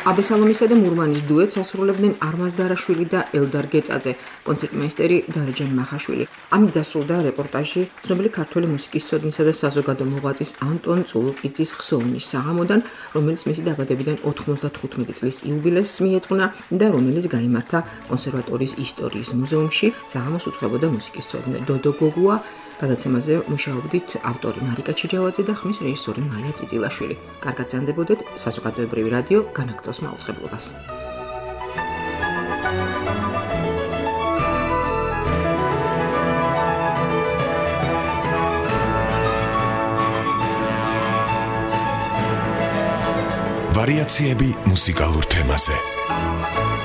აბესალომისა და მურმანის დუეტს ასრულებდნენ არმაზ დარაშვილი და ელდარ გეწაძე, კონცერტმეისტერი დარეჯან მახაშვილი. ამით დასრულდა რეპორტაჟი ცნობილი ქართველი მუსიკის ცოდნისა და საზოგადო მოღვაწის ანტონ წულუკიძის ხსოვნის საღამოდან, რომელიც მისი დაბადებიდან ოთხმოცდათხუთმეტი წლის იუბილეს მიეძღვნა და რომელიც გაიმართა კონსერვატორიის ისტორიის მუზეუმში. საღამოს უწყებოდა მუსიკის ცოდნე დოდო გოგუა. გადაცემაზე მუშაობდით ავტორი მარიკა ჩიჯავაძე და ხმის რეჟისორი მაია წიწილაშვილი. კარგად ზანდებოდეთ საზოგადოებრივი რადიო განაგწევს მაუწყებლობას. ვარიაციები მუსიკალურ თემაზე.